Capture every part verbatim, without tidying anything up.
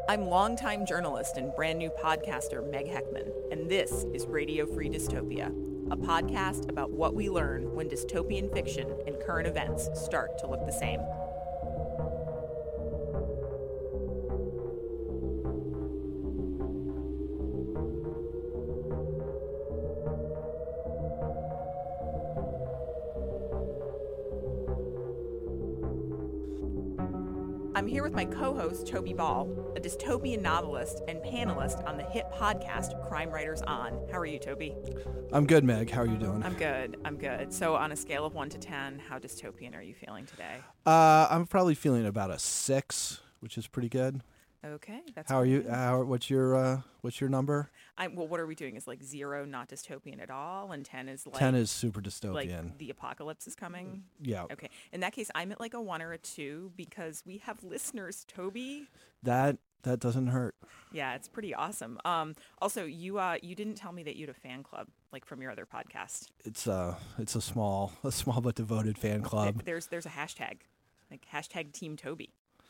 I'm longtime journalist and brand new podcaster Meg Heckman, and this is Radio Free Dystopia, a podcast about what we learn when dystopian fiction and current events start to look the same. I'm here with my co-host, Toby Ball, a dystopian novelist and panelist on the hit podcast Crime Writers On. How are you, Toby? I'm good, Meg. How are you doing? I'm good. I'm good. So on a scale of one to ten, how dystopian are you feeling today? Uh, I'm probably feeling about a six, which is pretty good. Okay, that's How are you? good. How, what's your uh, What's your number? I'm, well, what are we doing? Is like zero not dystopian at all, and ten is like Ten is super dystopian. like the apocalypse is coming. Yeah. Okay. In that case, I'm at like a one or a two because we have listeners, Toby. That that doesn't hurt. Yeah, it's pretty awesome. Um, also, you uh, you didn't tell me that you had a fan club like from your other podcast. It's a it's a small a small but devoted fan club. There's there's a hashtag, like hashtag Team Toby.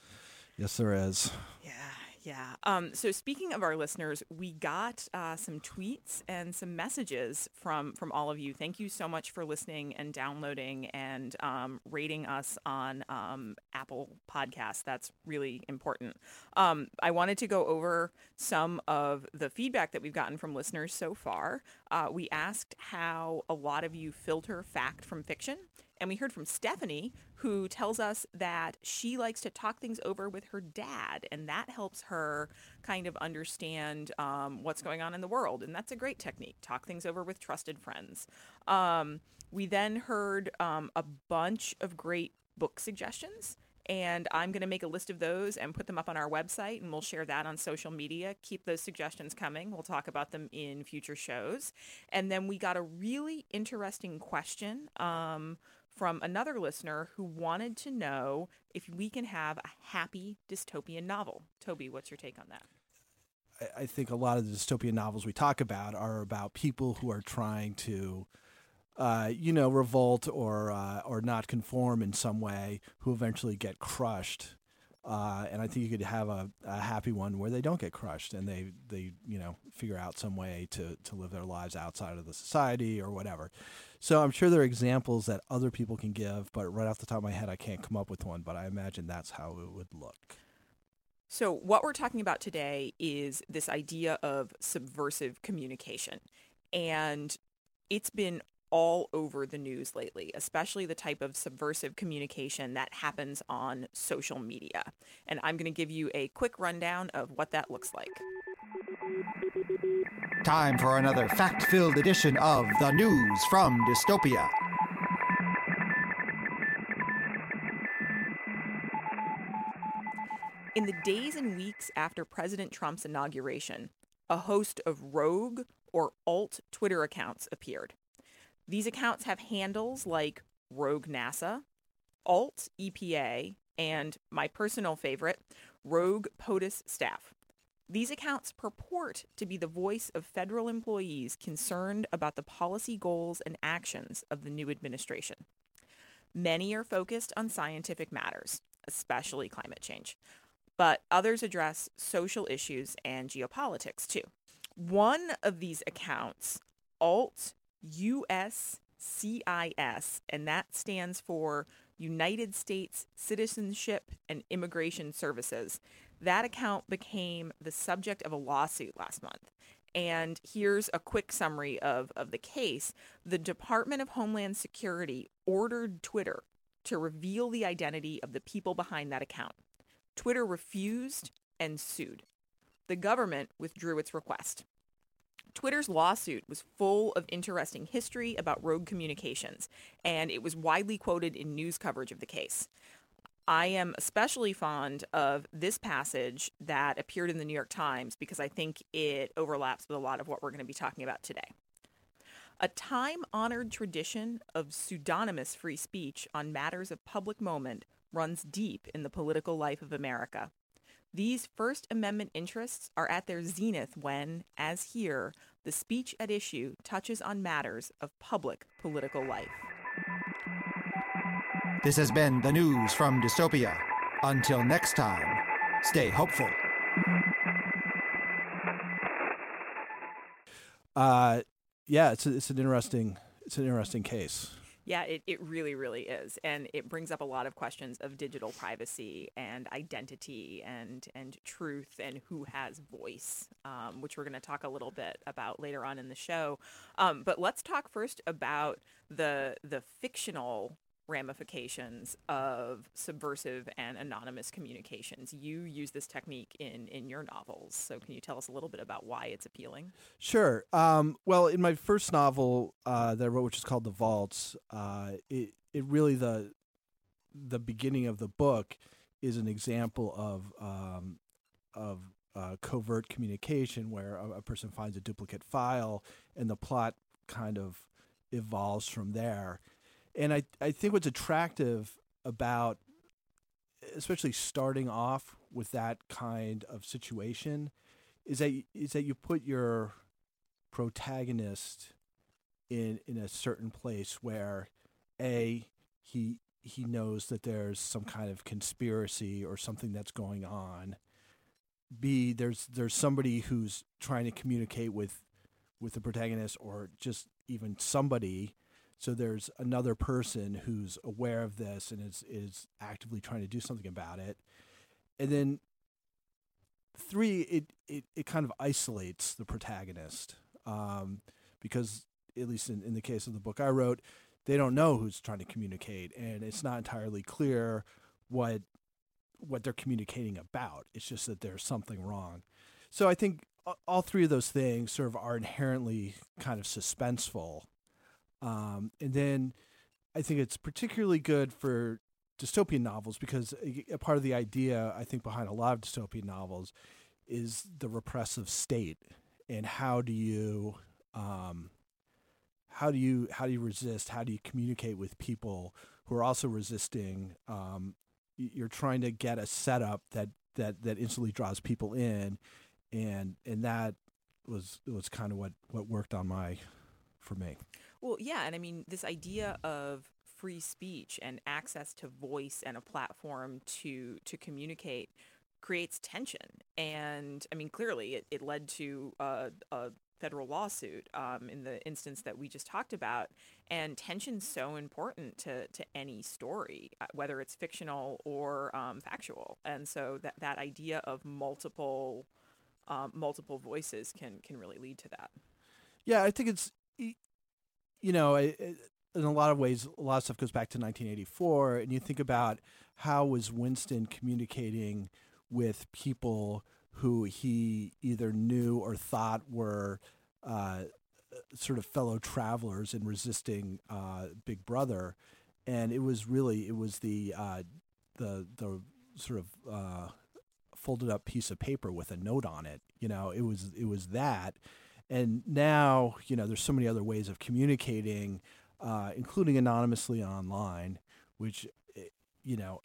Yes, there is. Yeah, yeah. Um, so speaking of our listeners, we got uh, some tweets and some messages from from all of you. Thank you so much for listening and downloading and um, rating us on um, Apple Podcasts. That's really important. Um, I wanted to go over some of the feedback that we've gotten from listeners so far. Uh, we asked how a lot of you filter fact from fiction. And we heard from Stephanie, who tells us that she likes to talk things over with her dad, and that helps her kind of understand um, what's going on in the world. And that's a great technique, talk things over with trusted friends. Um, we then heard um, a bunch of great book suggestions, and I'm going to make a list of those and put them up on our website, and we'll share that on social media. Keep those suggestions coming. We'll talk about them in future shows. And then we got a really interesting question um, from another listener who wanted to know if we can have a happy dystopian novel. Toby, what's your take on that? I, I think a lot of the dystopian novels we talk about are about people who are trying to, uh, you know, revolt or uh, or not conform in some way, who eventually get crushed. Uh, and I think you could have a, a happy one where they don't get crushed and they, they you know, figure out some way to, to live their lives outside of the society or whatever. So I'm sure there are examples that other people can give, but right off the top of my head, I can't come up with one, but I imagine that's how it would look. So what we're talking about today is this idea of subversive communication. And it's been all over the news lately, especially the type of subversive communication that happens on social media. And I'm going to give you a quick rundown of what that looks like. Time for another fact-filled edition of The News from Dystopia. In the days and weeks after President Trump's inauguration, a host of rogue or alt Twitter accounts appeared. These accounts have handles like Rogue NASA, Alt E P A, and my personal favorite, Rogue POTUS Staff. These accounts purport to be the voice of federal employees concerned about the policy goals and actions of the new administration. Many are focused on scientific matters, especially climate change, but others address social issues and geopolitics too. One of these accounts, Alt U S C I S, and that stands for United States Citizenship and Immigration Services. That account became the subject of a lawsuit last month. And here's a quick summary of, of the case. The Department of Homeland Security ordered Twitter to reveal the identity of the people behind that account. Twitter refused and sued. The government withdrew its request. Twitter's lawsuit was full of interesting history about rogue communications, and it was widely quoted in news coverage of the case. I am especially fond of this passage that appeared in the New York Times because I think it overlaps with a lot of what we're going to be talking about today. A time-honored tradition of pseudonymous free speech on matters of public moment runs deep in the political life of America. These First Amendment interests are at their zenith when, as here, the speech at issue touches on matters of public political life. This has been The News from Dystopia. Until next time, stay hopeful. Uh, yeah, it's a, it's an interesting it's an interesting case. Yeah, it, it really, really is. And it brings up a lot of questions of digital privacy and identity and, and truth and who has voice, um, which we're going to talk a little bit about later on in the show. Um, but let's talk first about the the fictional ramifications of subversive and anonymous communications. You use this technique in, in your novels. So can you tell us a little bit about why it's appealing? Sure. Um, well, in my first novel uh, that I wrote, which is called The Vaults, uh, it it really the the beginning of the book is an example of um, of uh, covert communication where a, a person finds a duplicate file and the plot kind of evolves from there. And I, I think what's attractive about, especially starting off with that kind of situation, is that is that you put your protagonist in in a certain place where, A, he he knows that there's some kind of conspiracy or something that's going on. B, there's there's somebody who's trying to communicate with with the protagonist, or just even somebody. So there's another person who's aware of this and is is actively trying to do something about it. And then three, it it, it kind of isolates the protagonist um, because, at least in, in the case of the book I wrote, they don't know who's trying to communicate, and it's not entirely clear what what they're communicating about. It's just that there's something wrong. So I think all three of those things sort of are inherently kind of suspenseful. Um, and then I think it's particularly good for dystopian novels because a, a part of the idea, I think, behind a lot of dystopian novels is the repressive state, and how do you, um, how do you, how do you resist? How do you communicate with people who are also resisting? Um, you're trying to get a setup that that that instantly draws people in, and and that was was kind of what what worked on my for me. Well, yeah, and I mean, this idea of free speech and access to voice and a platform to to communicate creates tension. And I mean, clearly it, it led to a, a federal lawsuit um, in the instance that we just talked about. And tension's so important to, to any story, whether it's fictional or um, factual. And so that, that idea of multiple um, multiple voices can can really lead to that. Yeah, I think it's, you know, it, it, in a lot of ways, a lot of stuff goes back to nineteen eighty-four, and you think about how was Winston communicating with people who he either knew or thought were uh, sort of fellow travelers in resisting uh, Big Brother, and it was really it was the uh, the the sort of uh, folded up piece of paper with a note on it. You know, it was it was that. And now, you know, there's so many other ways of communicating, uh, including anonymously online, which, you know,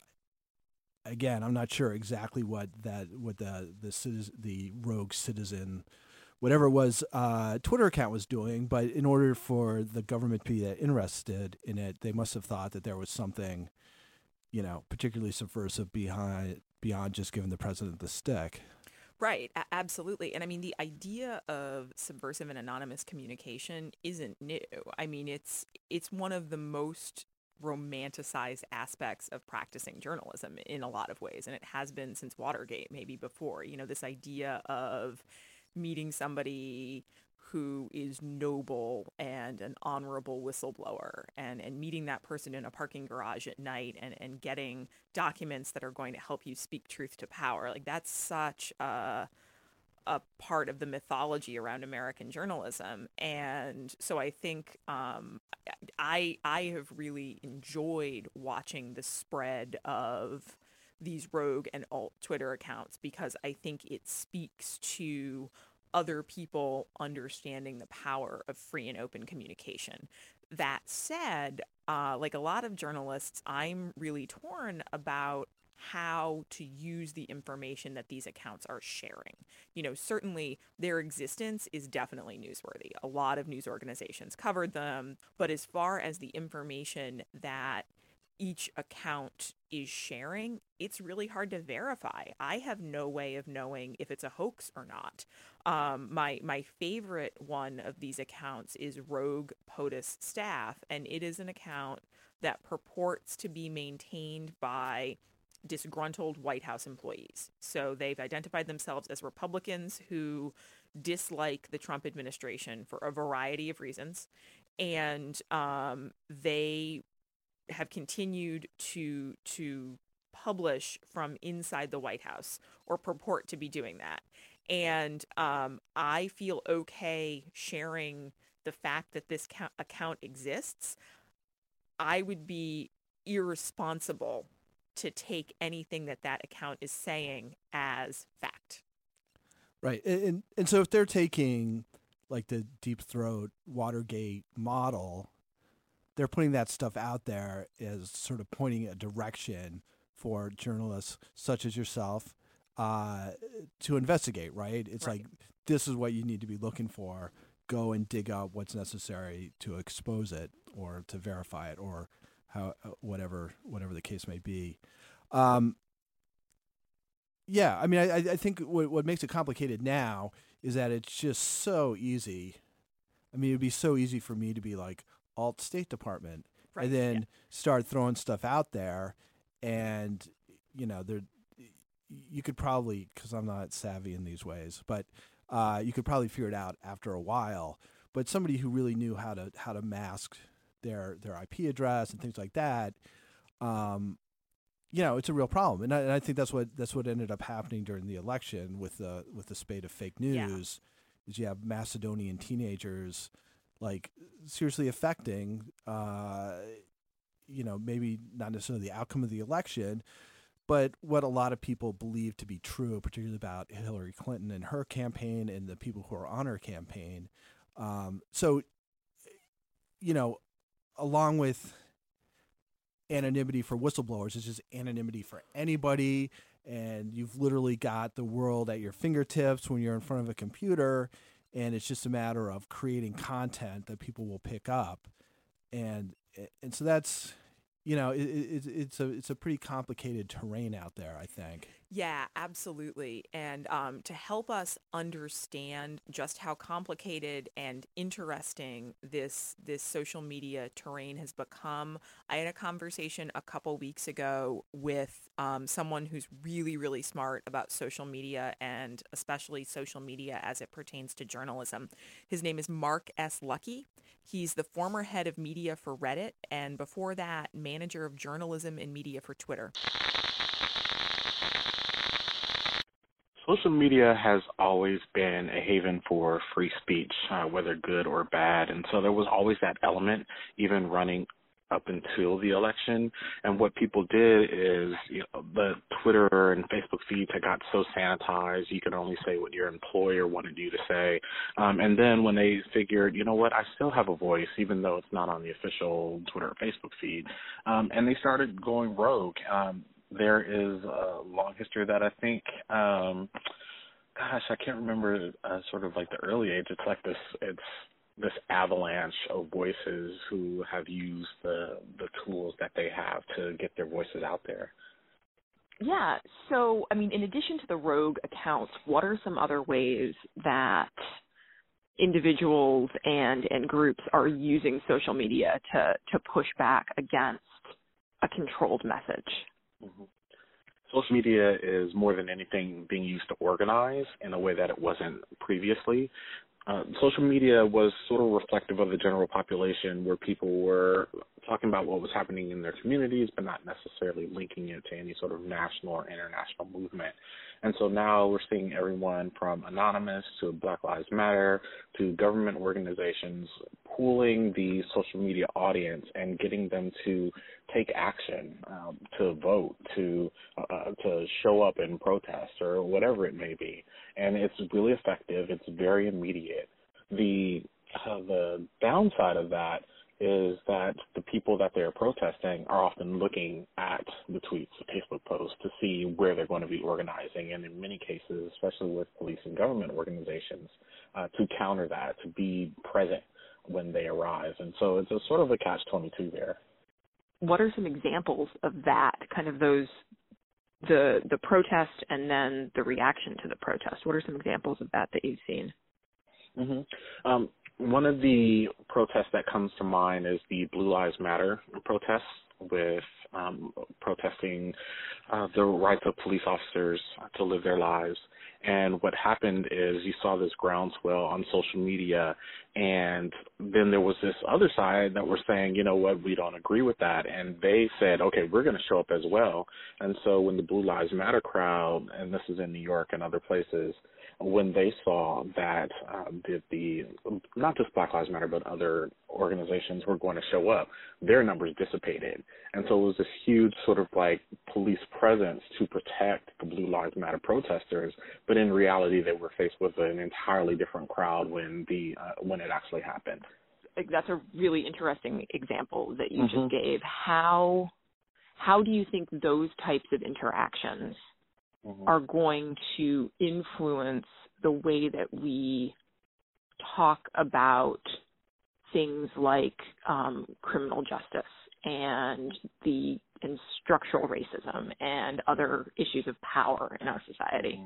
again, I'm not sure exactly what that what the the citizen, the rogue citizen, whatever it was, uh, Twitter account was doing. But in order for the government to be that interested in it, they must have thought that there was something, you know, particularly subversive behind beyond just giving the president the stick. Right, a- absolutely. And I mean, the idea of subversive and anonymous communication isn't new. I mean, it's it's one of the most romanticized aspects of practicing journalism in a lot of ways. And it has been since Watergate, maybe before. You know, this idea of meeting somebody who is noble and an honorable whistleblower, and, and meeting that person in a parking garage at night, and, and getting documents that are going to help you speak truth to power. Like, that's such a, a part of the mythology around American journalism. And so I think um, I, I have really enjoyed watching the spread of these rogue and alt Twitter accounts, because I think it speaks to other people understanding the power of free and open communication. That said, uh, like a lot of journalists, I'm really torn about how to use the information that these accounts are sharing. You know, certainly their existence is definitely newsworthy. A lot of news organizations covered them, but as far as the information that each account is sharing, it's really hard to verify. I have no way of knowing if it's a hoax or not. Um, my my favorite one of these accounts is Rogue POTUS Staff, and it is an account that purports to be maintained by disgruntled White House employees. So they've identified themselves as Republicans who dislike the Trump administration for a variety of reasons, and um, they have continued to to publish from inside the White House, or purport to be doing that. And um, I feel okay sharing the fact that this ca- account exists. I would be irresponsible to take anything that that account is saying as fact. Right. And, and and so if they're taking like the Deep Throat Watergate model, they're putting that stuff out there as sort of pointing a direction for journalists such as yourself uh, to investigate, right? It's Right. like, this is what you need to be looking for. Go and dig up what's necessary to expose it or to verify it, or how whatever whatever the case may be. Um, yeah, I mean, I, I think what, what makes it complicated now is that it's just so easy. I mean, it'd be so easy for me to be like, alt State Department, Right, and then yeah. start throwing stuff out there, and you know, there you could probably, because I'm not savvy in these ways, but uh, you could probably figure it out after a while. But somebody who really knew how to how to mask their their I P address and things like that, um, you know, it's a real problem. And I, and I think that's what that's what ended up happening during the election with the with the spate of fake news. Yeah. Is you have Macedonian teenagers like seriously affecting, uh, you know, maybe not necessarily the outcome of the election, but what a lot of people believe to be true, particularly about Hillary Clinton and her campaign and the people who are on her campaign. Um, so, you know, along with anonymity for whistleblowers, it's just anonymity for anybody. And you've literally got the world at your fingertips when you're in front of a computer. And it's just a matter of creating content that people will pick up. And and so that's, you know, it, it, it's a it's a pretty complicated terrain out there, I think. Yeah, absolutely. And um, to help us understand just how complicated and interesting this this social media terrain has become, I had a conversation a couple weeks ago with um, someone who's really, really smart about social media, and especially social media as it pertains to journalism. His name is Mark S. Lucky. He's the former head of media for Reddit, and before that, manager of journalism and media for Twitter. Social media has always been a haven for free speech, uh, whether good or bad. And so there was always that element, even running up until the election. And what people did is, you know, the Twitter and Facebook feeds had got so sanitized, you could only say what your employer wanted you to say. Um, and then when they figured, you know what, I still have a voice, even though it's not on the official Twitter or Facebook feed, um, and they started going rogue. Um, there is a long history that I think, um, gosh, I can't remember uh, sort of like the early age. It's like this, it's this avalanche of voices who have used the the tools that they have to get their voices out there. Yeah. So, I mean, in addition to the rogue accounts, what are some other ways that individuals and, and groups are using social media to, to push back against a controlled message? Mm-hmm. Social media is more than anything being used to organize in a way that it wasn't previously. Uh, social media was sort of reflective of the general population, where people were talking about what was happening in their communities, but not necessarily linking it to any sort of national or international movement. And so now we're seeing everyone from Anonymous to Black Lives Matter to government organizations pooling the social media audience and getting them to take action, um, to vote, to uh, to show up and protest, or whatever it may be. And it's really effective. It's very immediate. The uh, the downside of that is that the people that they're protesting are often looking at the tweets, the Facebook posts, to see where they're going to be organizing, and in many cases, especially with police and government organizations, uh, to counter that, to be present when they arrive. And so it's a sort of a catch twenty-two there. what are some examples of that, kind of those, the the protest and then the reaction to the protest? What are some examples of that that you've seen? Mm-hmm. Um, one of the protests that comes to mind is the Blue Lives Matter protests, with um, protesting uh, the rights of police officers to live their lives. And what happened is you saw this groundswell on social media, and then there was this other side that were saying, you know what, we don't agree with that. And they said, okay, we're going to show up as well. And so when the Blue Lives Matter crowd, and this is in New York and other places, when they saw that uh, the, the not just Black Lives Matter, but other organizations were going to show up, their numbers dissipated. And so it was this huge sort of like police presence to protect the Blue Lives Matter protesters, but in reality they were faced with an entirely different crowd when the uh, when it actually happened. That's a really interesting example that you mm-hmm. just gave. How how do you think those types of interactions mm-hmm. are going to influence the way that we talk about things like um, criminal justice and the and structural racism and other issues of power in our society?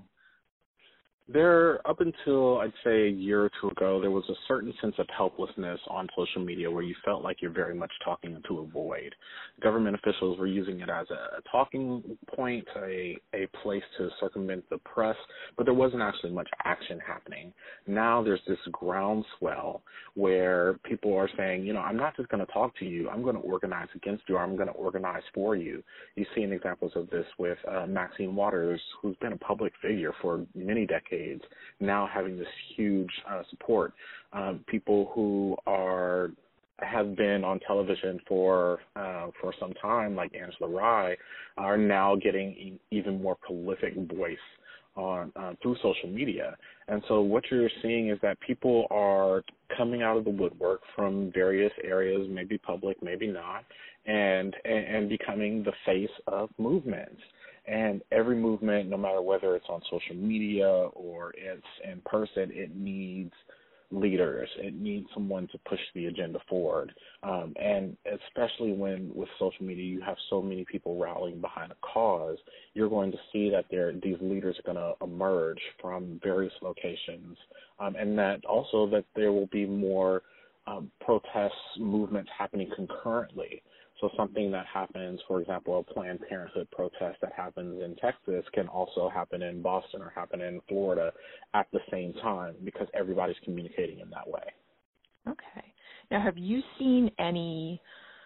There, up until I'd say a year or two ago, there was a certain sense of helplessness on social media where you felt like you're very much talking into a void. Government officials were using it as a, a talking point, a, a place to circumvent the press, but there wasn't actually much action happening. Now there's this groundswell where people are saying, you know, I'm not just going to talk to you, I'm going to organize against you, or I'm going to organize for you. You've seen examples of this with uh, Maxine Waters, who's been a public figure for many decades, now having this huge uh, support. Uh, people who are have been on television for uh, for some time, like Angela Rye, are now getting e- even more prolific voice on uh, through social media. And so what you're seeing is that people are coming out of the woodwork from various areas, maybe public, maybe not, and and, and becoming the face of movements. And every movement, no matter whether it's on social media or it's in person, it needs leaders. It needs someone to push the agenda forward. Um, and especially when with social media you have so many people rallying behind a cause, you're going to see that there these leaders are going to emerge from various locations, um, and that also that there will be more um, protests, movements happening concurrently. So something that happens, for example, a Planned Parenthood protest that happens in Texas can also happen in Boston or happen in Florida at the same time because everybody's communicating in that way. Okay. Now, have you seen any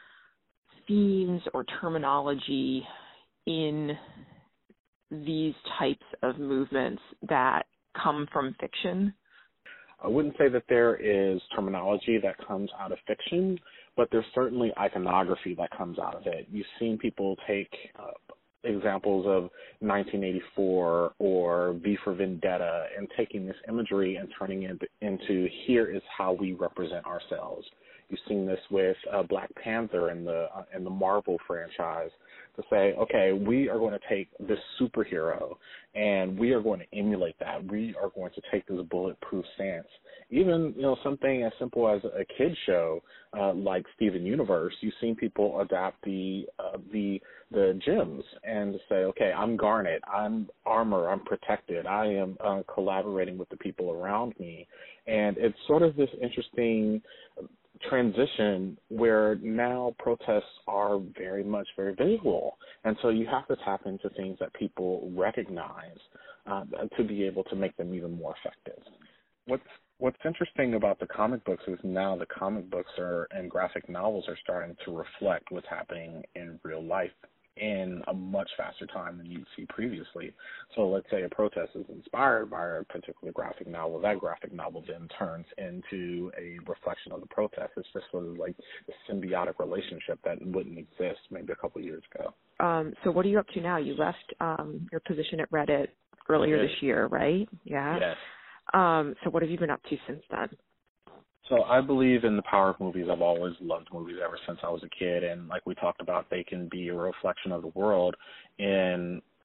themes or terminology in these types of movements that come from fiction? I wouldn't say that there is terminology that comes out of fiction, but there's certainly iconography that comes out of it. You've seen people take uh, examples of nineteen eighty-four or V for Vendetta and taking this imagery and turning it into here is how we represent ourselves. You've seen this with uh, Black Panther and the uh, and the Marvel franchise to say, okay, we are going to take this superhero and we are going to emulate that. We are going to take this bulletproof stance. Even, you know, something as simple as a kid show uh, like Steven Universe, you've seen people adapt the uh, the the gems and to say, okay, I'm Garnet, I'm armor, I'm protected, I am uh, collaborating with the people around me, and it's sort of this interesting transition where now protests are very much very visual, and so you have to tap into things that people recognize uh, to be able to make them even more effective. What's What's interesting about the comic books is now the comic books are and graphic novels are starting to reflect what's happening in real life in a much faster time than you'd see previously. So let's say a protest is inspired by a particular graphic novel. That graphic novel then turns into a reflection of the protest. It's just sort of like a symbiotic relationship that wouldn't exist maybe a couple of years ago. Um, so what are you up to now? You left um, your position at Reddit earlier yes. this year, right? Yeah. Yes. Um, so what have you been up to since then? So I believe in the power of movies. I've always loved movies ever since I was a kid. And like we talked about, they can be a reflection of the world in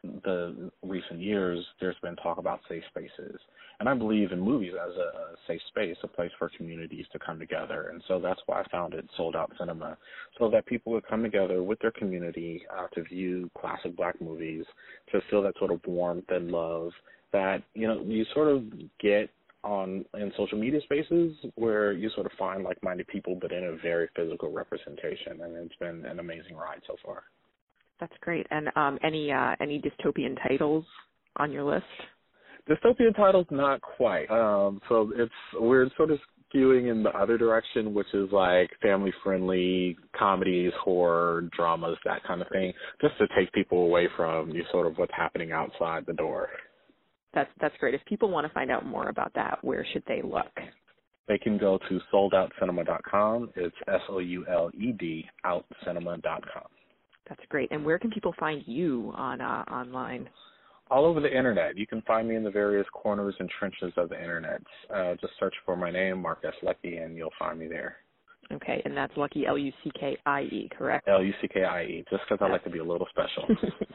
the recent years, there's been talk about safe spaces. And I believe in movies as a safe space, a place for communities to come together. And so that's why I founded Sold Out Cinema, so that people would come together with their community uh, to view classic Black movies, to feel that sort of warmth and love that, you know, you sort of get on in social media spaces where you sort of find like-minded people, but in a very physical representation. And it's been an amazing ride so far. That's great. And um, any uh, any dystopian titles on your list? Dystopian titles, not quite. Um, so it's we're sort of skewing in the other direction, which is like family-friendly comedies, horror, dramas, that kind of thing, just to take people away from you sort of what's happening outside the door. That's that's great. If people want to find out more about that, where should they look? They can go to sold out cinema dot com. It's S O U L E D out cinema dot com. That's great. And where can people find you on uh, online? All over the internet. You can find me in the various corners and trenches of the internet. Uh, just search for my name, Mark S. Lucky, and you'll find me there. Okay, and that's Lucky, L U C K I E, correct? L U C K I E, just because I like to be a little special.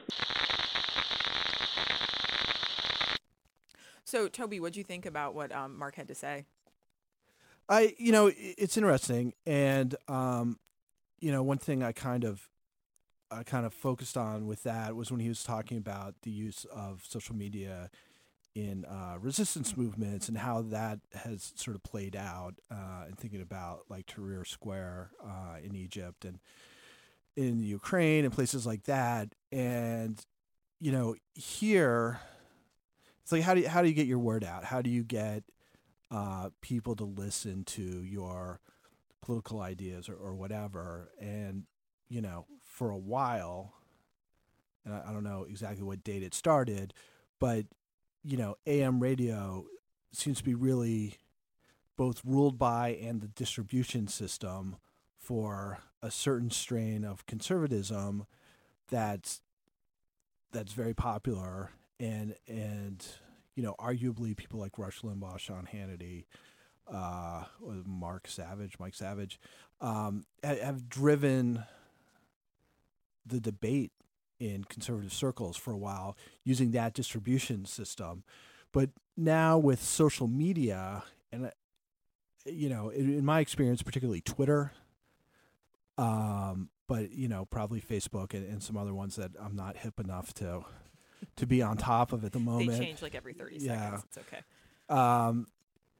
So, Toby, what do you think about what um, Mark had to say? I, you know, it's interesting, and um, you know, one thing I kind of, I kind of focused on with that was when he was talking about the use of social media in uh, resistance movements and how that has sort of played out, uh, and thinking about like Tahrir Square uh, in Egypt and in Ukraine and places like that, and you know, here. It's like, how do you, how do you get your word out? How do you get uh, people to listen to your political ideas or, or whatever? And, you know, for a while, and I, I don't know exactly what date it started, but, you know, A M radio seems to be really both ruled by and the distribution system for a certain strain of conservatism that's that's very popular. And, and you know, arguably people like Rush Limbaugh, Sean Hannity, uh, Mark Savage, Mike Savage, um, have driven the debate in conservative circles for a while using that distribution system. But now with social media, and, you know, in, in my experience, particularly Twitter, um, but, you know, probably Facebook and, and some other ones that I'm not hip enough to to be on top of at the moment. They change like every thirty yeah. seconds. It's okay. Um,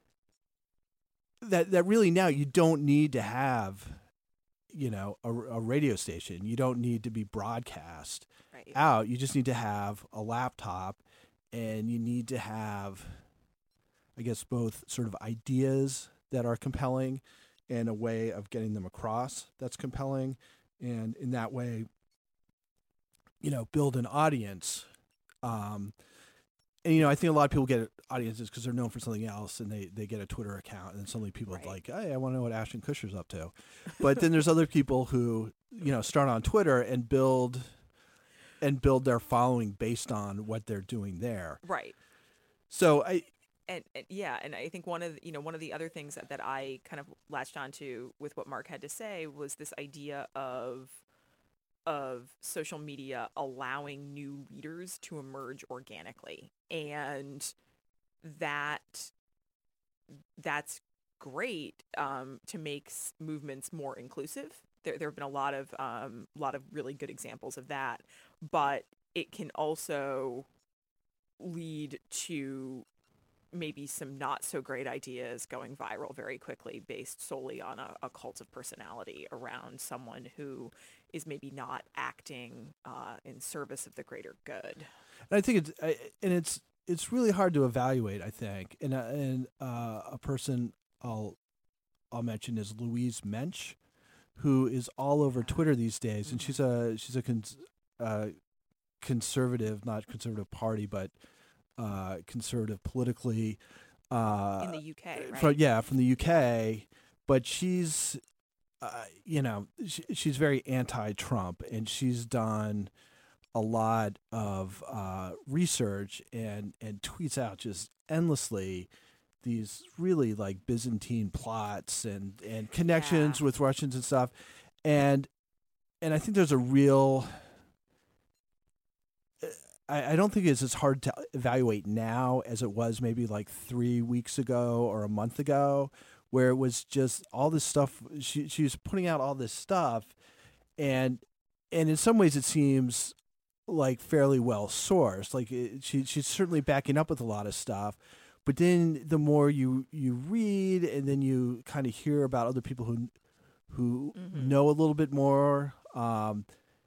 that that really now you don't need to have, you know, a, a radio station. You don't need to be broadcast right. out. You just need to have a laptop, and you need to have, I guess, both sort of ideas that are compelling and a way of getting them across that's compelling. And in that way, you know, build an audience. Um, and, you know, I think a lot of people get audiences because they're known for something else, and they, they get a Twitter account, and suddenly people right. are like, hey, I want to know what Ashton Kutcher's up to. But then there's other people who, you know, start on Twitter and build and build their following based on what they're doing there. Right. So I... And, and yeah, and I think one of the, you know one of the other things that, that I kind of latched onto with what Mark had to say was this idea of of social media allowing new leaders to emerge organically, and that that's great um, to make s- movements more inclusive. There there have been a lot of um, lot of really good examples of that, but it can also lead to maybe some not so great ideas going viral very quickly based solely on a, a cult of personality around someone who is maybe not acting uh, in service of the greater good. And I think it's, I, and it's, it's really hard to evaluate, I think. And, uh, and uh, a person I'll, I'll mention is Louise Mensch, who is all over Twitter these days. And she's a, she's a cons, uh, conservative, not conservative party, but Uh, conservative politically, uh, in the U K, right? From, yeah, from the U K, but she's, uh, you know, she, she's very anti-Trump, and she's done a lot of uh, research and and tweets out just endlessly these really like Byzantine plots and and connections Yeah. with Russians and stuff, and and I think there's a real I, I don't think it's as hard to evaluate now as it was maybe like three weeks ago or a month ago, where it was just all this stuff. She she was putting out all this stuff, and and in some ways it seems like fairly well sourced. Like it, she she's certainly backing up with a lot of stuff. But then the more you, you read and then you kind of hear about other people who who mm-hmm. know a little bit more um,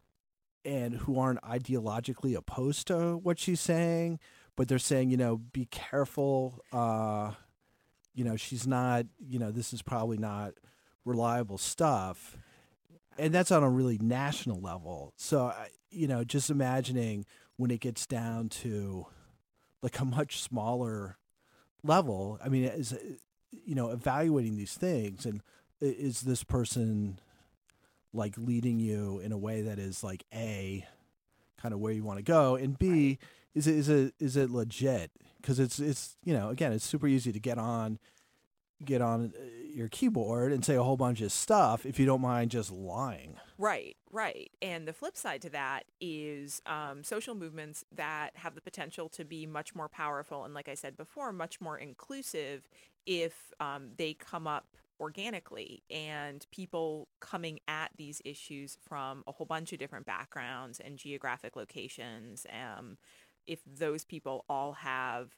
and who aren't ideologically opposed to what she's saying, but they're saying, you know, be careful. Uh, you know, she's not, you know, this is probably not reliable stuff. And that's on a really national level. So, you know, just imagining when it gets down to like a much smaller level, I mean, is, you know, evaluating these things, and is this person like leading you in a way that is like A, kind of where you want to go, and B, is it is it is it legit? Because it's it's you know, again, it's super easy to get on get on your keyboard and say a whole bunch of stuff if you don't mind just lying. Right, right. And the flip side to that is um, social movements that have the potential to be much more powerful and, like I said before, much more inclusive if um, they come up organically, and people coming at these issues from a whole bunch of different backgrounds and geographic locations. Um, if those people all have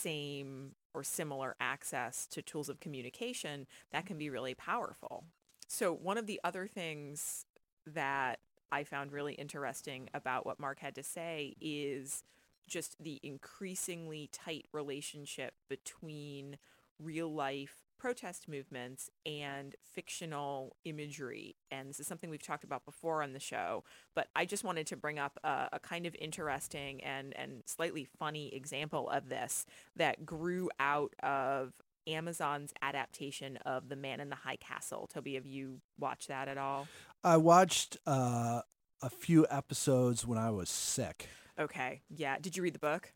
same or similar access to tools of communication, that can be really powerful. So one of the other things that I found really interesting about what Mark had to say is just the increasingly tight relationship between real life protest movements and fictional imagery. And this is something we've talked about before on the show, but I just wanted to bring up a, a kind of interesting and, and slightly funny example of this that grew out of Amazon's adaptation of The Man in the High Castle. Toby, have you watched that at all? I watched uh, a few episodes when I was sick. Okay. Yeah. Did you read the book?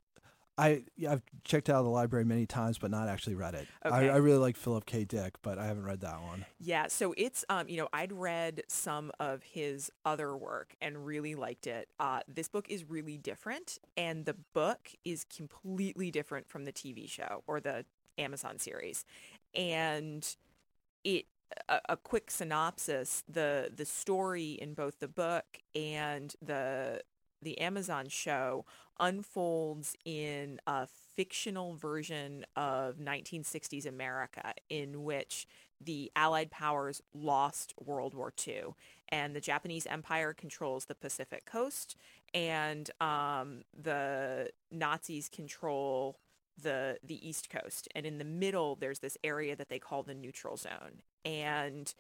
I I've checked out of the library many times, but not actually read it. Okay. I, I really like Philip K. Dick, but I haven't read that one. Yeah, so it's um, you know, I'd read some of his other work and really liked it. Uh, this book is really different, and the book is completely different from the T V show or the Amazon series. And it a, a quick synopsis: the the story in both the book and the the Amazon show unfolds in a fictional version of nineteen sixties America in which the Allied powers lost World War Two, and the Japanese Empire controls the Pacific coast, and um, the Nazis control the the East Coast. And in the middle, there's this area that they call the neutral zone. And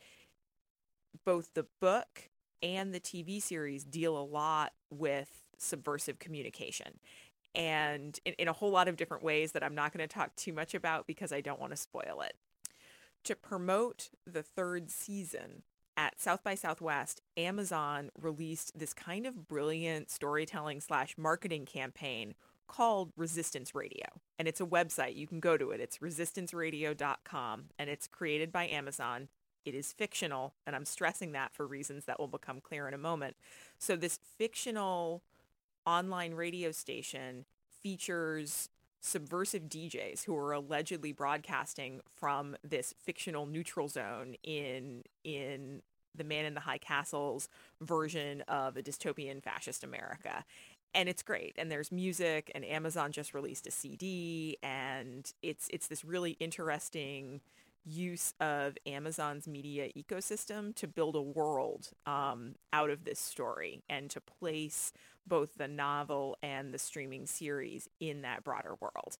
both the book and the T V series deal a lot with subversive communication, and in, in a whole lot of different ways that I'm not going to talk too much about because I don't want to spoil it. To promote the third season at South by Southwest, Amazon released this kind of brilliant storytelling slash marketing campaign called Resistance Radio. And it's a website. You can go to it. It's resistance radio dot com, and it's created by Amazon. It is fictional, and I'm stressing that for reasons that will become clear in a moment. So this fictional online radio station features subversive D Js who are allegedly broadcasting from this fictional neutral zone in in the Man in the High Castle's version of a dystopian fascist America. And it's great. And there's music, and Amazon just released a C D, and it's it's this really interesting use of Amazon's media ecosystem to build a world um, out of this story and to place both the novel and the streaming series in that broader world.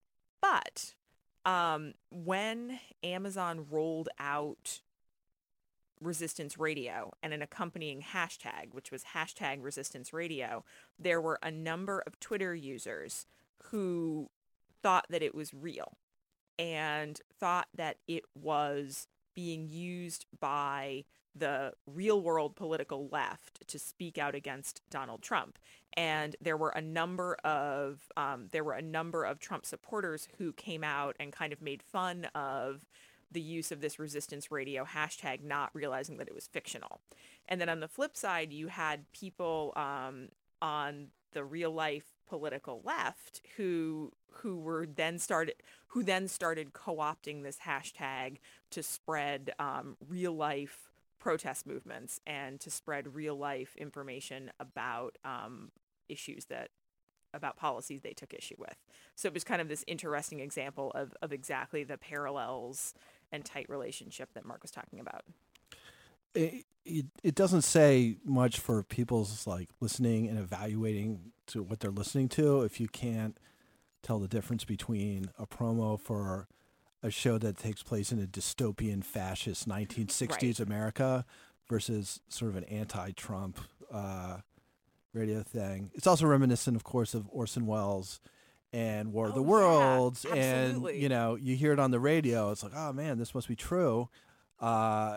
But um, when Amazon rolled out Resistance Radio and an accompanying hashtag, which was hashtag Resistance Radio, there were a number of Twitter users who thought that it was real and thought that it was being used by the real world political left to speak out against Donald Trump. And there were a number of um, there were a number of Trump supporters who came out and kind of made fun of the use of this Resistance Radio hashtag, not realizing that it was fictional. And then on the flip side, you had people um, on the real life political left who who were then started who then started co-opting this hashtag to spread um, real life protest movements and to spread real life information about um, issues that about policies they took issue with. So it was kind of this interesting example of of exactly the parallels and tight relationship that Mark was talking about. It, it it doesn't say much for people's like listening and evaluating to what they're listening to if you can't tell the difference between a promo for a show that takes place in a dystopian fascist nineteen sixties Right. America versus sort of an anti-Trump uh, radio thing. It's also reminiscent, of course, of Orson Welles and War of Oh, the yeah, Worlds, and absolutely. you know you hear it on the radio. It's like, oh man, this must be true. Uh,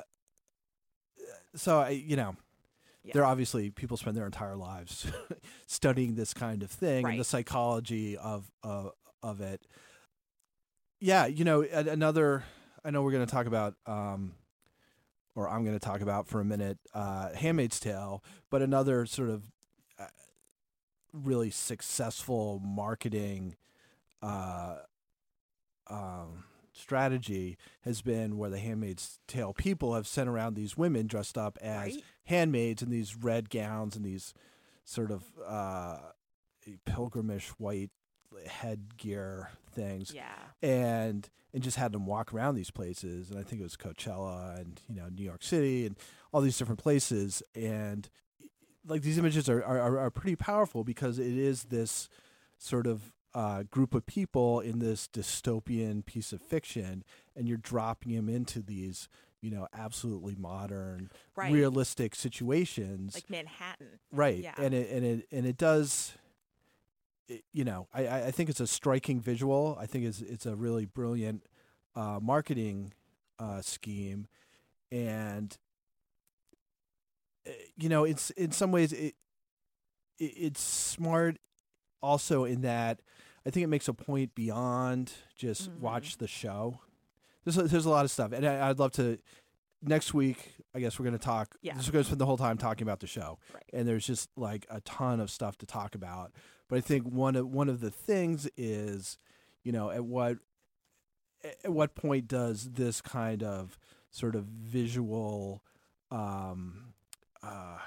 so I, you know, Yeah. there are obviously people spend their entire lives studying this kind of thing and the Right. psychology of uh, of it. Yeah, you know, a- another. I know we're going to talk about, um, or I'm going to talk about for a minute, uh, *Handmaid's Tale*, but another sort of uh, really successful marketing uh, um, strategy has been where the *Handmaid's Tale* people have sent around these women dressed up as Right. handmaids in these red gowns and these sort of uh, pilgrimish white headgear things, Yeah. and and just had them walk around these places. And I think it was Coachella and you know New York City and all these different places. And like these images are are, are pretty powerful because it is this sort of uh, group of people in this dystopian piece of fiction, and you're dropping them into these you know absolutely modern, Right. realistic situations. Like Manhattan. Right. Yeah. And it and it and it does it, you know, I, I think it's a striking visual. I think it's it's a really brilliant uh, marketing uh, scheme, and uh, you know, it's in some ways it, it it's smart. Also, in that I think it makes a point beyond just Mhm. watch the show. There's a, there's a lot of stuff, and I, I'd love to. Next week, I guess we're going to talk. Yeah. We're going to spend the whole time talking about the show, Right. and there's just like a ton of stuff to talk about. But I think one of one of the things is, you know, at what at what point does this kind of sort of visual um, uh,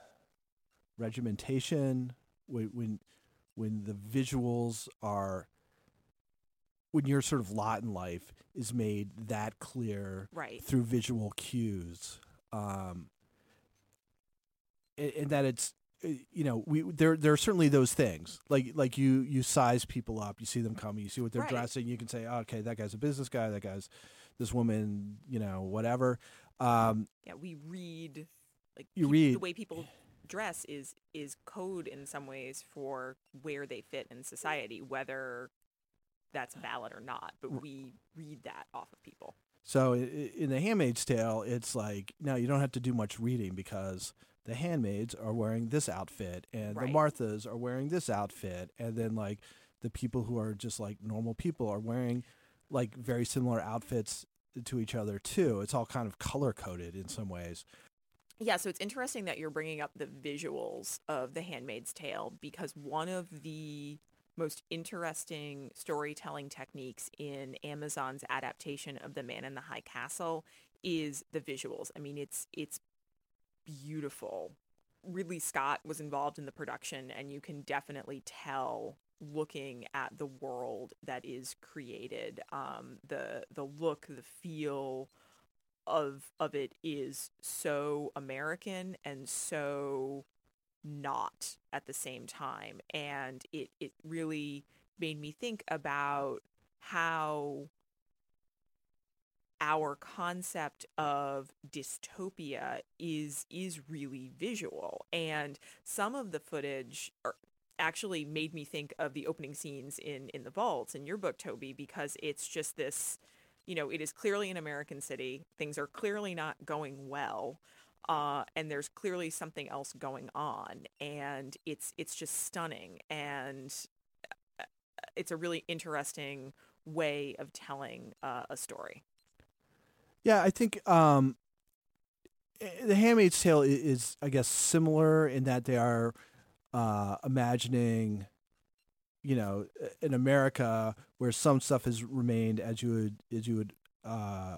regimentation, when when when the visuals are when your sort of lot in life is made that clear Right. through visual cues, um, and, and that it's uh, you know we there there are certainly those things like like you you size people up, you see them coming, you see what they're Right. dressing, you can say, oh, okay, that guy's a business guy, that guy's this woman, you know, whatever. Um, Yeah, we read like You peop- read- the way people dress is is code in some ways for where they fit in society, whether that's valid or not. But we read that off of people. So i- i- in The Handmaid's Tale, it's like, no, you don't have to do much reading because the handmaids are wearing this outfit and the Right. Marthas are wearing this outfit. And then like the people who are just like normal people are wearing like very similar outfits to each other too. It's all kind of color coded in some ways. Yeah, so it's interesting that you're bringing up the visuals of The Handmaid's Tale because one of the most interesting storytelling techniques in Amazon's adaptation of The Man in the High Castle is the visuals. I mean, it's it's beautiful. Ridley Scott was involved in the production, and you can definitely tell looking at the world that is created. Um, the the look, the feel of of it is so American and so not at the same time, and it it really made me think about how our concept of dystopia is is really visual, and some of the footage are, actually made me think of the opening scenes in in The Vaults in your book, Toby, because it's just this, you know, it is clearly an American city. Things are clearly not going well. Uh, and there's clearly something else going on, and it's it's just stunning, and uh, it's a really interesting way of telling uh, a story. Yeah, I think um, eh, The Handmaid's Tale i- is, I guess, similar in that they are uh, imagining you know, in America, where some stuff has remained as you would as you would uh,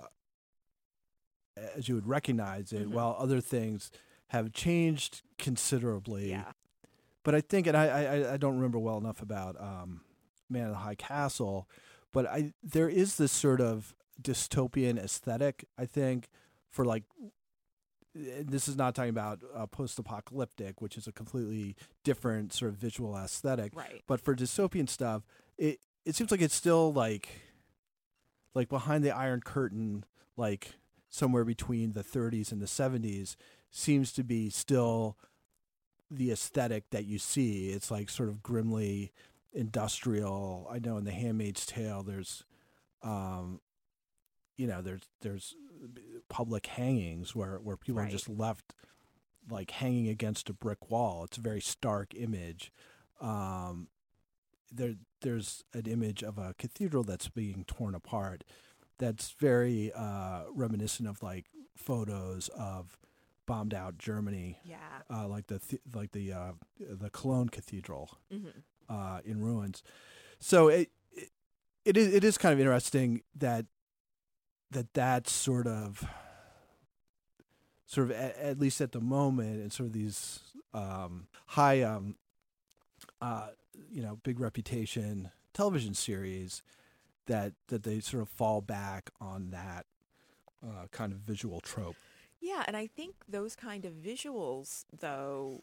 as you would recognize it, Mhm. while other things have changed considerably. Yeah. But I think, and I, I, I don't remember well enough about um, Man in the High Castle, but I there is this sort of dystopian aesthetic, I think, for like, this is not talking about uh, post-apocalyptic, which is a completely different sort of visual aesthetic. Right. But for dystopian stuff, it it seems like it's still like like behind the Iron Curtain, like somewhere between the thirties and the seventies, seems to be still the aesthetic that you see. It's like sort of grimly industrial. I know in The Handmaid's Tale, there's, um, you know, there's there's public hangings where, where people Right. are just left like hanging against a brick wall. It's a very stark image. Um, there there's an image of a cathedral that's being torn apart. That's very uh, reminiscent of like photos of bombed out Germany, Yeah. uh, like the th- like the uh, the Cologne Cathedral hmm uh, in ruins. So it, it it is it is kind of interesting that that that's sort of sort of at, at least at the moment, and sort of these um, high um, uh, you know big reputation television series that that they sort of fall back on that uh, kind of visual trope. Yeah, and I think those kind of visuals, though,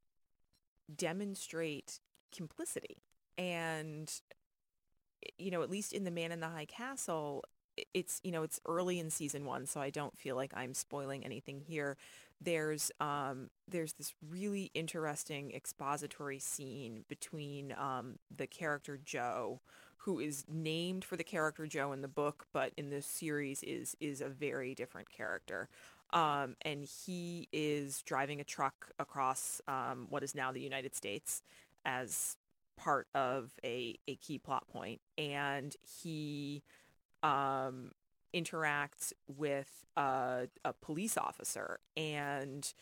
demonstrate complicity. And, you know, at least in The Man in the High Castle, i- it's, you know, it's early in season one, so I don't feel like I'm spoiling anything here. There's um there's this really interesting expository scene between um the character Joe, who is named for the character Joe in the book, but in this series is is a very different character. Um, and he is driving a truck across um, what is now the United States as part of a, a key plot point. And he um, interacts with a, a police officer, and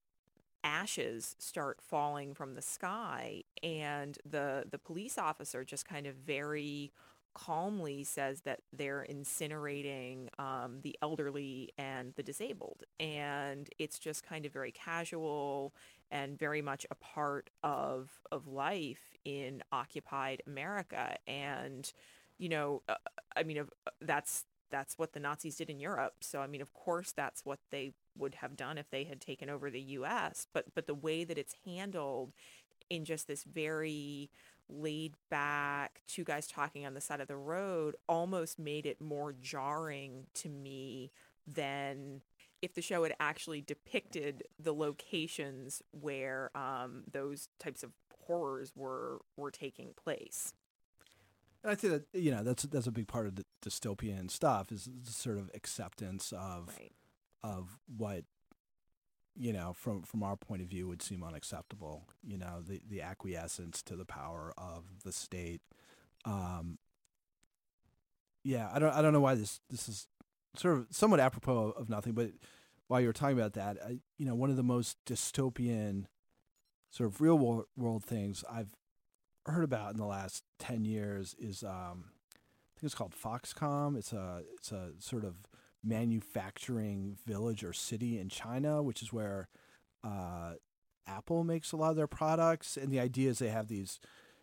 ashes start falling from the sky, and the the police officer just kind of very calmly says that they're incinerating um, the elderly and the disabled, and it's just kind of very casual and very much a part of of life in occupied America. And you know uh, I mean of that's that's what the Nazis did in Europe. So I mean, of course, that's what they would have done if they had taken over the U S. But but the way that it's handled in just this very laid back, two guys talking on the side of the road, almost made it more jarring to me than if the show had actually depicted the locations where um, those types of horrors were were taking place. And I think that you know that's that's a big part of the dystopian stuff, is the sort of acceptance of Right. of what you know from from our point of view would seem unacceptable. You know, the the acquiescence to the power of the state. Um, yeah, I don't I don't know why this this is sort of somewhat apropos of nothing, but while you were talking about that, I, you know, one of the most dystopian sort of real world, world things I've heard about in the last ten years is um, I think it's called Foxconn. It's a it's a sort of manufacturing village or city in China, which is where uh, Apple makes a lot of their products. And the idea is they have these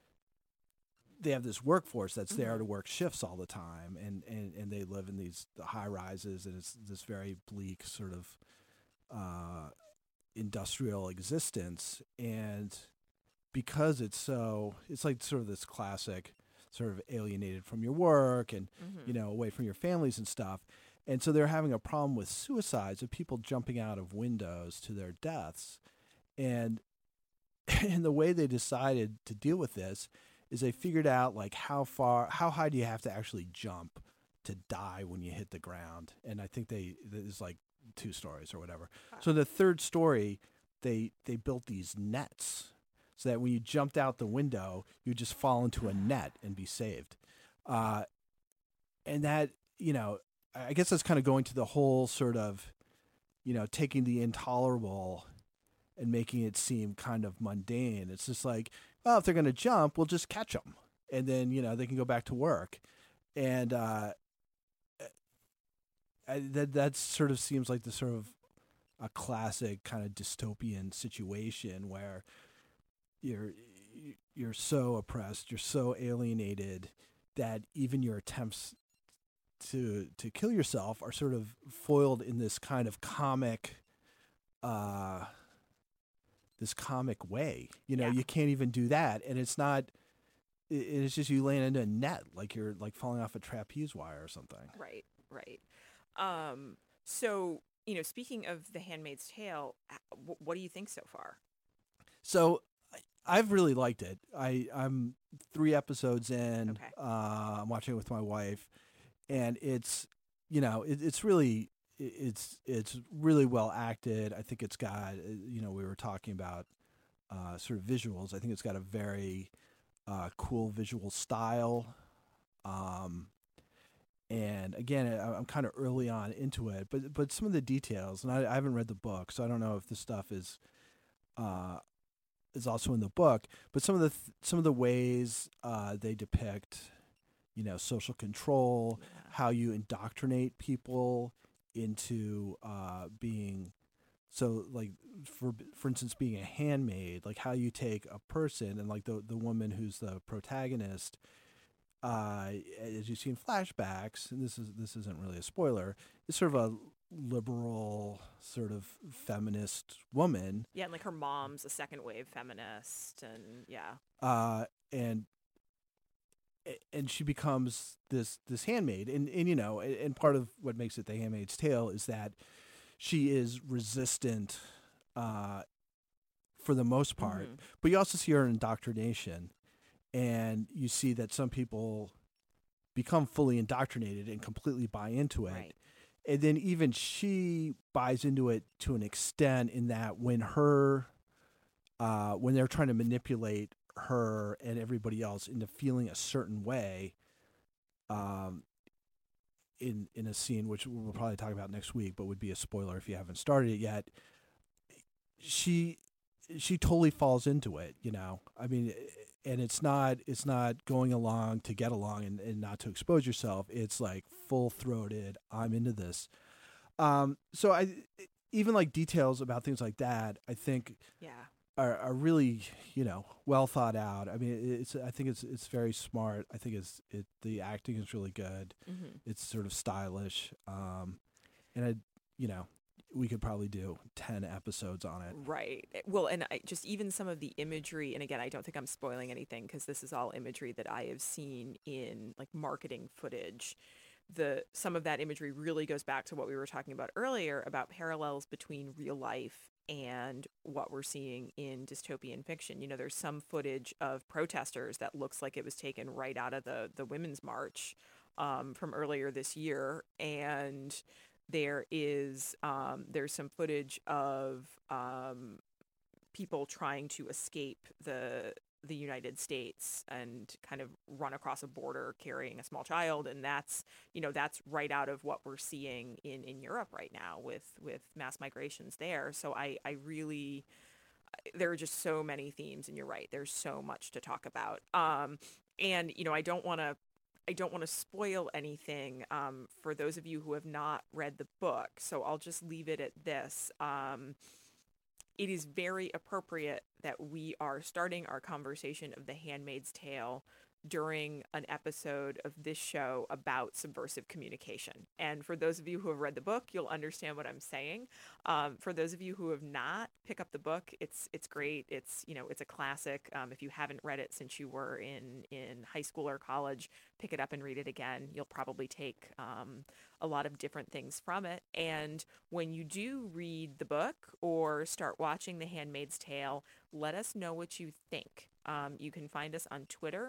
they have this workforce that's there Mhm. to work shifts all the time, and, and, and they live in these high rises, and it's this very bleak sort of uh, industrial existence. And because it's so, it's like sort of this classic sort of alienated from your work and, Mhm. you know, away from your families and stuff. And so they're having a problem with suicides, of people jumping out of windows to their deaths. And, and the way they decided to deal with this is they figured out like how far, how high do you have to actually jump to die when you hit the ground. And I think they, there's like two stories or whatever. So the third story, they, they built these nets so that when you jumped out the window, you just fall into a net and be saved. Uh, and that, you know, I guess that's kind of going to the whole sort of, you know, taking the intolerable and making it seem kind of mundane. It's just like, well, if they're going to jump, we'll just catch them. and then you know they can go back to work, and uh, I, that that sort of seems like the sort of a classic kind of dystopian situation where you're you're so oppressed, you're so alienated that even your attempts to to kill yourself are sort of foiled in this kind of comic uh this comic way. You know, Yeah. you can't even do that, and it's not it, it's just you land into a net like you're like falling off a trapeze wire or something. Right, right. Um, so, you know, speaking of The Handmaid's Tale, h- wh- what do you think so far? So I- I've really liked it. I I'm three episodes in. Okay. Uh, I'm watching it with my wife, and it's you know it, it's really it- it's it's really well acted. I think it's got uh, you know we were talking about uh, sort of visuals. I think it's got a very uh, cool visual style. Um, and again, I, I'm kind of early on into it, but but some of the details, and I, I haven't read the book, so I don't know if this stuff is uh, is also in the book. But some of the th- some of the ways uh, they depict, you know, social control, Yeah. how you indoctrinate people into uh, being so like for for instance being a handmaid, like how you take a person and like the the woman who's the protagonist, uh, as you see in flashbacks, and this is this isn't really a spoiler, is sort of a liberal sort of feminist woman, Yeah, and like her mom's a second wave feminist, and yeah, uh, and and she becomes this this handmaid, and and you know, and part of what makes it The Handmaid's Tale is that she is resistant, uh, for the most part, Mhm. but you also see her indoctrination, and you see that some people become fully indoctrinated and completely buy into it. Right. And then even she buys into it to an extent in that when her, uh, when they're trying to manipulate her and everybody else into feeling a certain way, um, in in a scene which we'll probably talk about next week, but would be a spoiler if you haven't started it yet. She she totally falls into it, you know. I mean, and it's not it's not going along to get along and, and not to expose yourself. It's like full throated. I'm into this. Um, so I even like details about things like that, I think Yeah. are, are really, you know, well thought out. I mean, it's I think it's it's very smart. I think it's it the acting is really good. Hmm. It's sort of stylish. Um, and I, you know, we could probably do ten episodes on it. Right. Eh, Well, and I, just even some of the imagery, and again, I don't think I'm spoiling anything because this is all imagery that I have seen in like marketing footage. The some of that imagery really goes back to what we were talking about earlier about parallels between real life and what we're seeing in dystopian fiction. You know, there's some footage of protesters that looks like it was taken right out of the the Women's March um, from earlier this year, and there is um, there's some footage of um, people trying to escape the the United States and kind of run across a border carrying a small child, and that's you know that's right out of what we're seeing in in Europe right now with with mass migrations there. So I I really there are just so many themes, and you're right, there's so much to talk about. Um, and you know I don't want to I don't want to spoil anything um, for those of you who have not read the book, so I'll just leave it at this. Um, it is very appropriate that we are starting our conversation of The Handmaid's Tale during an episode of this show about subversive communication. And for those of you who have read the book, you'll understand what I'm saying. Um, for those of you who have not, pick up the book. It's it's great. It's you know it's a classic. Um, if you haven't read it since you were in in high school or college, pick it up and read it again. You'll probably take um, a lot of different things from it. And when you do read the book or start watching The Handmaid's Tale, let us know what you think. Um, you can find us on Twitter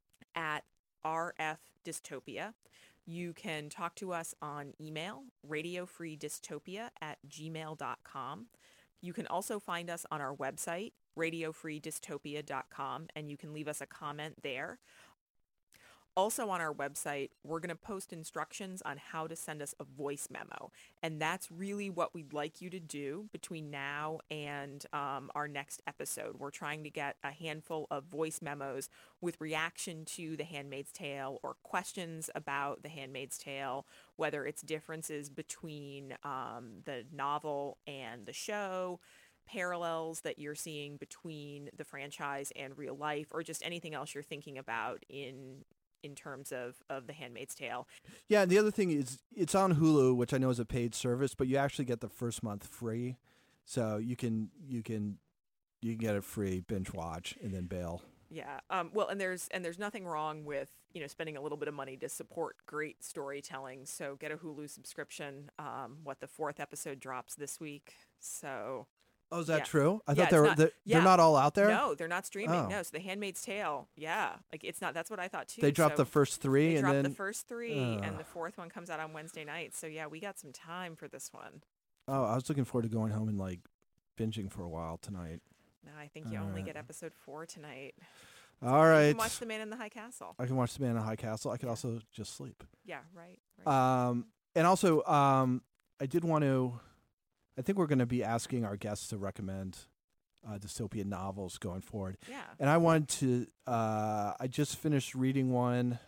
at R F Dystopia. You can talk to us on email, radiofreedystopia at gmail dot com. You can also find us on our website, radio free dystopia dot com, and you can leave us a comment there. Also on our website, we're going to post instructions on how to send us a voice memo. And that's really what we'd like you to do between now and um, our next episode. We're trying to get a handful of voice memos with reaction to The Handmaid's Tale or questions about The Handmaid's Tale, whether it's differences between um, the novel and the show, parallels that you're seeing between the franchise and real life, or just anything else you're thinking about in in terms of, of The Handmaid's Tale. Yeah, and the other thing is it's on Hulu, which I know is a paid service, but you actually get the first month free. So you can you can you can get it free, binge watch, and then bail. Yeah. Um, well, and there's and there's nothing wrong with, you know, spending a little bit of money to support great storytelling. So get a Hulu subscription. Um, what the fourth episode drops this week. So Oh, is that yeah. true? I Yeah, thought they it's were not- they're, yeah. they're not all out there. No, they're not streaming. Oh. No, so The Handmaid's Tale, yeah, like it's not. That's what I thought too. They dropped So the first three, They and dropped then the first three, Ugh. and the fourth one comes out on Wednesday night. So yeah, we got some time for this one. oh, I was looking forward to going home and like binging for a while tonight. No, I think you All only right. get episode four tonight. All You right, can watch The Man in the High Castle. I can watch The Man in the High Castle. I could Yeah. also just sleep. Yeah, right. right. Um, and also, um, I did want to. I think we're going to be asking our guests to recommend uh, dystopian novels going forward. yeah. And I wanted to. Uh, I just finished reading one,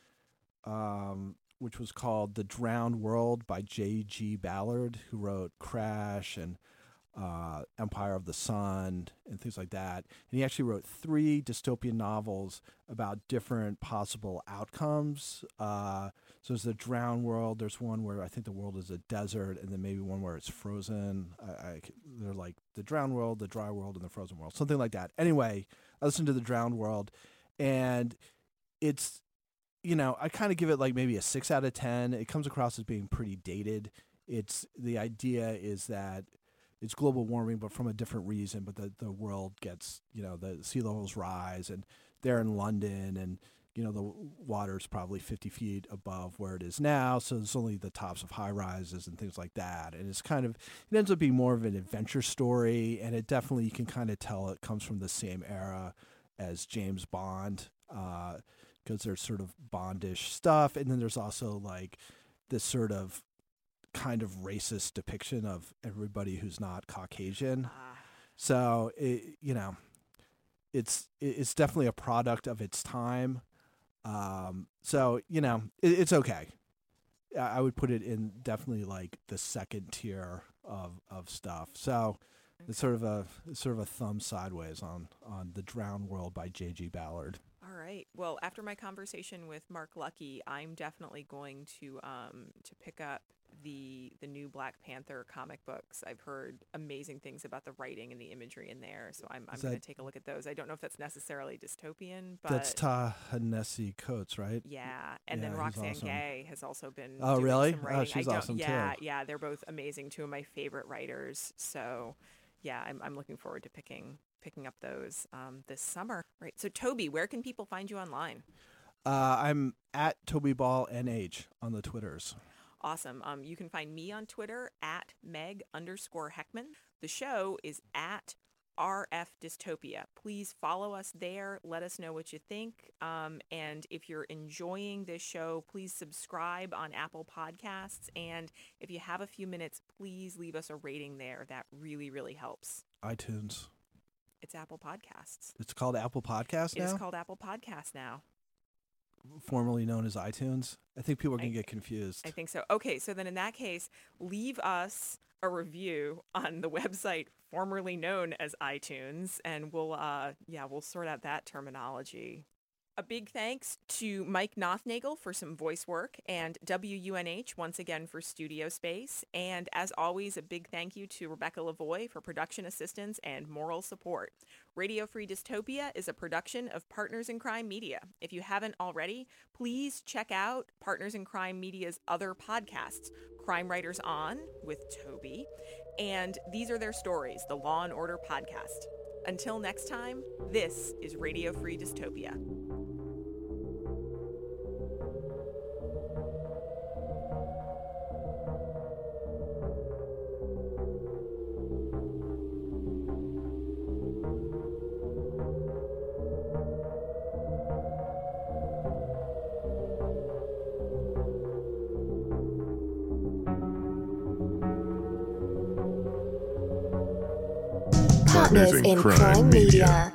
um, which was called "The Drowned World" by J G Ballard, who wrote Crash and uh, Empire of the Sun and things like that. And he actually wrote three dystopian novels about different possible outcomes. Uh, so there's the Drowned World. There's one where I think the world is a desert, and then maybe one where it's frozen. I, I, they're like the Drowned World, the Dry World, and the Frozen World, something like that. Anyway, I listened to the Drowned World, and it's, you know, I kind of give it like maybe a six out of ten. It comes across as being pretty dated. It's the idea is that it's global warming, but from a different reason. But the, the world gets, you know, the sea levels rise, and they're in London, and, you know, the water's probably fifty feet above where it is now. So it's only the tops of high rises and things like that. And it's kind of, it ends up being more of an adventure story. And it definitely, you can kind of tell it comes from the same era as James Bond, uh, because there's sort of Bondish stuff. And then there's also like this sort of kind of racist depiction of everybody who's not Caucasian. Ah, So, it, you know, it's it's definitely a product of its time. Um, so, you know, it, it's okay. I I would put it in definitely like the second tier of, of stuff. So it's sort of a it's sort of a thumb sideways on, on The Drowned World by J G Ballard. all right. Well, after my conversation with Mark Lucky, I'm definitely going to um to pick up the the new Black Panther comic books. I've heard amazing things about the writing and the imagery in there, so I'm I'm Is going to that- take a look at those. I don't know if that's necessarily dystopian, but That's Ta-Nehisi Coates, right? yeah. And then Yeah, he's Roxanne awesome. Gay has also been Oh, doing really? some Oh, writing. I she's don't- awesome, too. yeah, yeah, they're both amazing. Two of my favorite writers. So yeah, I'm I'm looking forward to picking picking up those um, this summer. Right. So Toby, where can people find you online? Uh, I'm at Toby Ball N H on the Twitters. Awesome. Um, you can find me on Twitter at Meg underscore Heckman. The show is at R F Dystopia. Please follow us there. Let us know what you think. Um, and if you're enjoying this show, please subscribe on Apple Podcasts. And if you have a few minutes, please leave us a rating there. That really, really helps. iTunes. It's Apple Podcasts. It's called Apple Podcasts It is now, called Apple Podcasts now. formerly known as iTunes. I think people are going I- to get confused. I think so. Okay, so then in that case, leave us a review on the website formerly known as iTunes, and we'll, uh, yeah, we'll sort out that terminology. A big thanks to Mike Nothnagel for some voice work, and W U N H once again for studio space. And as always, a big thank you to Rebecca Lavoie for production assistance and moral support. Radio Free Dystopia is a production of Partners in Crime Media. If you haven't already, please check out Partners in Crime Media's other podcasts, Crime Writers On with Toby, and These Are Their Stories, the Law and Order podcast. Until next time, this is Radio Free Dystopia. Partners in Crime Media.